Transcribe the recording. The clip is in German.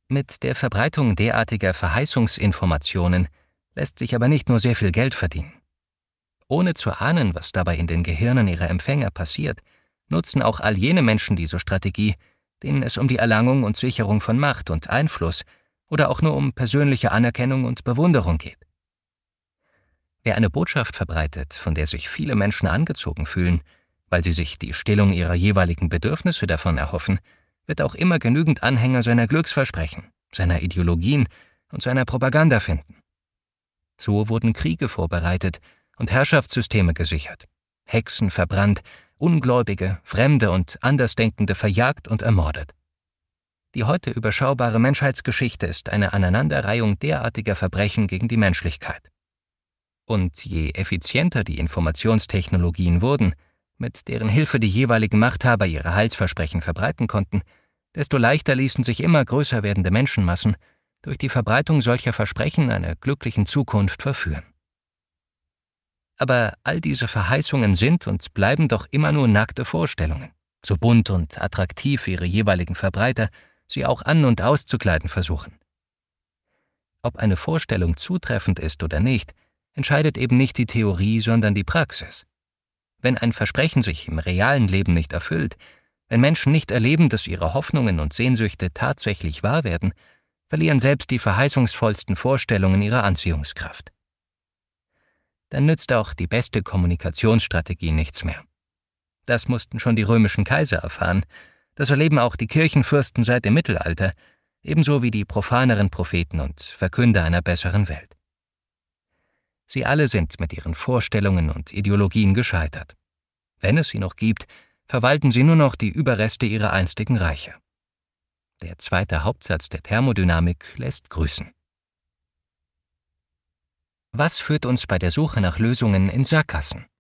Mit der Verbreitung derartiger Verheißungsinformationen lässt sich aber nicht nur sehr viel Geld verdienen. Ohne zu ahnen, was dabei in den Gehirnen ihrer Empfänger passiert, nutzen auch all jene Menschen diese Strategie, denen es um die Erlangung und Sicherung von Macht und Einfluss oder auch nur um persönliche Anerkennung und Bewunderung geht. Wer eine Botschaft verbreitet, von der sich viele Menschen angezogen fühlen, weil sie sich die Stillung ihrer jeweiligen Bedürfnisse davon erhoffen, wird auch immer genügend Anhänger seiner Glücksversprechen, seiner Ideologien und seiner Propaganda finden. So wurden Kriege vorbereitet und Herrschaftssysteme gesichert, Hexen verbrannt, Ungläubige, Fremde und Andersdenkende verjagt und ermordet. Die heute überschaubare Menschheitsgeschichte ist eine Aneinanderreihung derartiger Verbrechen gegen die Menschlichkeit. Und je effizienter die Informationstechnologien wurden, mit deren Hilfe die jeweiligen Machthaber ihre Heilsversprechen verbreiten konnten, desto leichter ließen sich immer größer werdende Menschenmassen durch die Verbreitung solcher Versprechen einer glücklichen Zukunft verführen. Aber all diese Verheißungen sind und bleiben doch immer nur nackte Vorstellungen, so bunt und attraktiv ihre jeweiligen Verbreiter sie auch an- und auszukleiden versuchen. Ob eine Vorstellung zutreffend ist oder nicht, entscheidet eben nicht die Theorie, sondern die Praxis. Wenn ein Versprechen sich im realen Leben nicht erfüllt, wenn Menschen nicht erleben, dass ihre Hoffnungen und Sehnsüchte tatsächlich wahr werden, verlieren selbst die verheißungsvollsten Vorstellungen ihre Anziehungskraft. Dann nützt auch die beste Kommunikationsstrategie nichts mehr. Das mussten schon die römischen Kaiser erfahren, das erleben auch die Kirchenfürsten seit dem Mittelalter, ebenso wie die profaneren Propheten und Verkünder einer besseren Welt. Sie alle sind mit ihren Vorstellungen und Ideologien gescheitert. Wenn es sie noch gibt, verwalten sie nur noch die Überreste ihrer einstigen Reiche. Der zweite Hauptsatz der Thermodynamik lässt grüßen. Was führt uns bei der Suche nach Lösungen in Sackgassen?